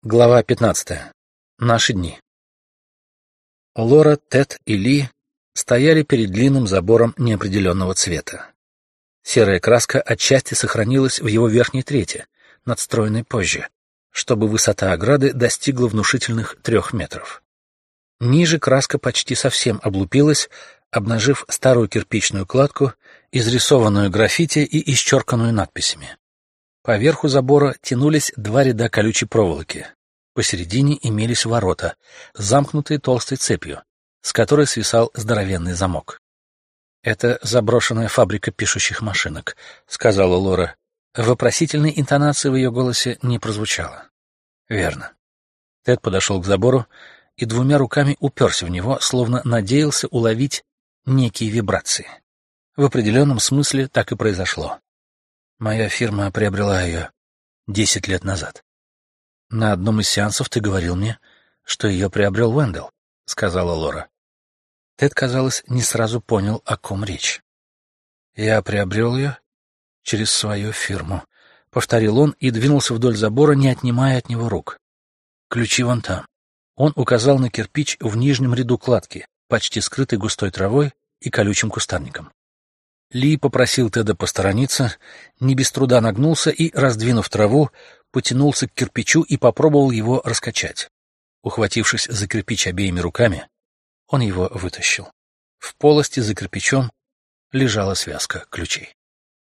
Глава 15. Наши дни. Лора, Тед и Ли стояли перед длинным забором неопределенного цвета. Серая краска отчасти сохранилась в его верхней трети, надстроенной позже, чтобы высота ограды достигла внушительных 3 метров. Ниже краска почти совсем облупилась, обнажив старую кирпичную кладку, изрисованную граффити и исчерканную надписями. По верху забора тянулись 2 ряда колючей проволоки. Посередине имелись ворота, замкнутые толстой цепью, с которой свисал здоровенный замок. «Это заброшенная фабрика пишущих машинок», — сказала Лора. Вопросительной интонации в ее голосе не прозвучало. «Верно». Тед подошел к забору и 2 руками уперся в него, словно надеялся уловить некие вибрации. В определенном смысле так и произошло. Моя фирма приобрела ее 10 лет назад. На одном из сеансов ты говорил мне, что ее приобрел Уэндell, — сказала Лора. Тед, казалось, не сразу понял, о ком речь. Я приобрел ее через свою фирму, — повторил он и двинулся вдоль забора, не отнимая от него рук. Ключи вон там. Он указал на кирпич в нижнем ряду кладки, почти скрытый густой травой и колючим кустарником. Ли попросил Теда посторониться, не без труда нагнулся и, раздвинув траву, потянулся к кирпичу и попробовал его раскачать. Ухватившись за кирпич обеими руками, он его вытащил. В полости за кирпичом лежала связка ключей.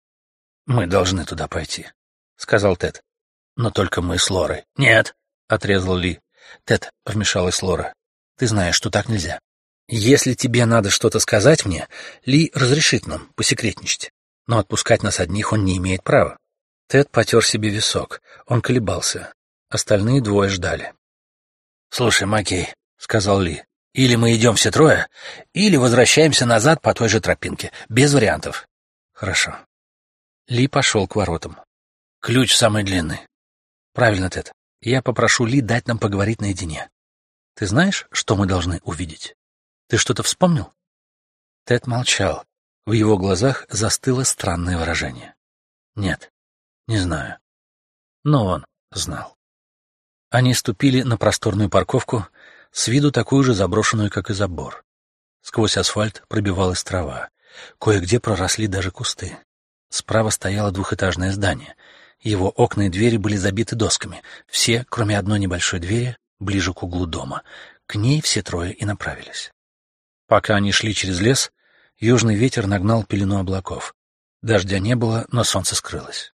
«Мы должны туда пойти», — сказал Тед. «Но только мы с Лорой». «Нет», — отрезал Ли. «Тед», — вмешалась Лора, — «ты знаешь, что так нельзя. Если тебе надо что-то сказать мне, Ли разрешит нам посекретничать, но отпускать нас одних он не имеет права». Тед потер себе висок. Он колебался. Остальные 2 ждали. «Слушай, Маккей», — сказал Ли, — «или мы идем все 3, или возвращаемся назад по той же тропинке. Без вариантов». «Хорошо». Ли пошел к воротам. «Ключ самый длинный». «Правильно, Тед. Я попрошу Ли дать нам поговорить наедине. Ты знаешь, что мы должны увидеть? Ты что-то вспомнил?» Тед молчал. В его глазах застыло странное выражение. «Нет, не знаю». Но он знал. Они ступили на просторную парковку, с виду такую же заброшенную, как и забор. Сквозь асфальт пробивалась трава. Кое-где проросли даже кусты. Справа стояло 2-этажное здание. Его окна и двери были забиты досками. Все, кроме одной небольшой двери, ближе к углу дома. К ней все 3 и направились. Пока они шли через лес, южный ветер нагнал пелену облаков. Дождя не было, но солнце скрылось.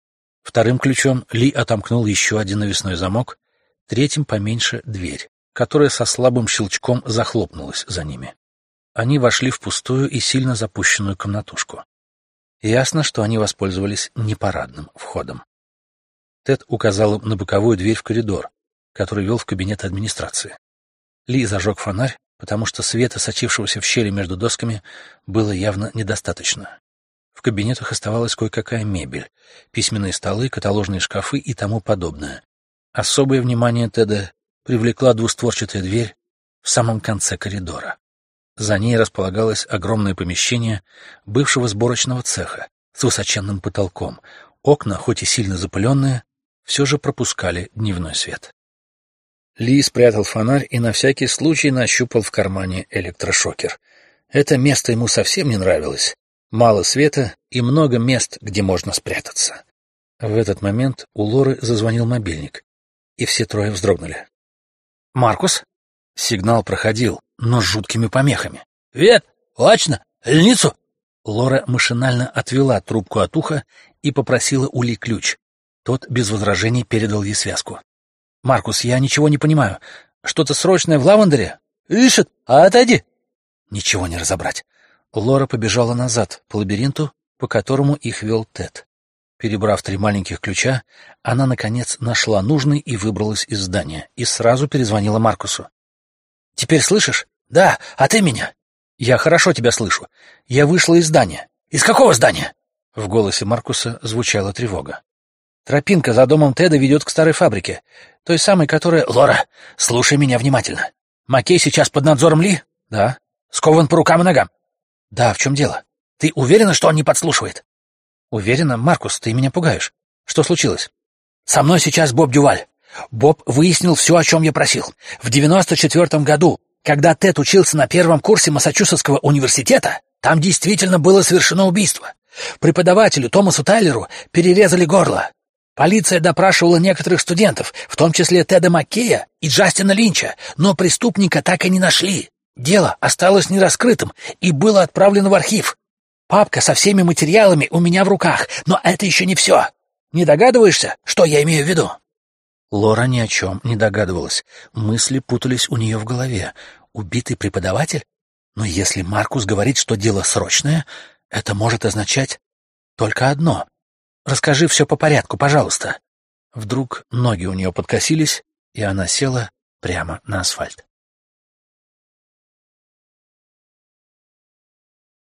2 ключом Ли отомкнул еще 1 навесной замок, 3 поменьше — дверь, которая со слабым щелчком захлопнулась за ними. Они вошли в пустую и сильно запущенную комнатушку. Ясно, что они воспользовались непарадным входом. Тед указал им на боковую дверь в коридор, который вел в кабинет администрации. Ли зажег фонарь, потому что света, сочившегося в щели между досками, было явно недостаточно. В кабинетах оставалась кое-какая мебель, письменные столы, каталожные шкафы и тому подобное. Особое внимание Теда привлекла двустворчатая дверь в самом конце коридора. За ней располагалось огромное помещение бывшего сборочного цеха с высоченным потолком. Окна, хоть и сильно запыленные, все же пропускали дневной свет. Ли спрятал фонарь и на всякий случай нащупал в кармане электрошокер. Это место ему совсем не нравилось. Мало света и много мест, где можно спрятаться. В этот момент у Лоры зазвонил мобильник, и все 3 вздрогнули. «Маркус?» Сигнал проходил, но с жуткими помехами. «Привет! Лачно? Леницу?» Лора машинально отвела трубку от уха и попросила у Ли ключ. Тот без возражений передал ей связку. «Маркус, я ничего не понимаю. Что-то срочное в Лавендере? Ищет? А отойди!» Ничего не разобрать. Лора побежала назад по лабиринту, по которому их вел Тед. Перебрав 3 маленьких ключа, она, наконец, нашла нужный и выбралась из здания, и сразу перезвонила Маркусу. «Теперь слышишь?» «Да, а ты меня?» «Я хорошо тебя слышу. Я вышла из здания». «Из какого здания?» В голосе Маркуса звучала тревога. «Тропинка за домом Теда ведет к старой фабрике, той самой, которая...» «Лора, слушай меня внимательно. Маккей сейчас под надзором Ли?» «Да». «Скован по рукам и ногам?» «Да, в чем дело? Ты уверена, что он не подслушивает?» «Уверена? Маркус, ты меня пугаешь. Что случилось?» «Со мной сейчас Боб Дюваль. Боб выяснил все, о чем я просил. В 94-м году, когда Тед учился на первом курсе Массачусетского университета, там действительно было совершено убийство. Преподавателю Томасу Тайлеру перерезали горло. Полиция допрашивала некоторых студентов, в том числе Теда Маккея и Джастина Линча, но преступника так и не нашли. Дело осталось нераскрытым и было отправлено в архив. Папка со всеми материалами у меня в руках, но это еще не все. Не догадываешься, что я имею в виду?» Лора ни о чем не догадывалась. Мысли путались у нее в голове. Убитый преподаватель? Но если Маркус говорит, что дело срочное, это может означать только одно. Расскажи все по порядку, пожалуйста. Вдруг ноги у нее подкосились, и она села прямо на асфальт.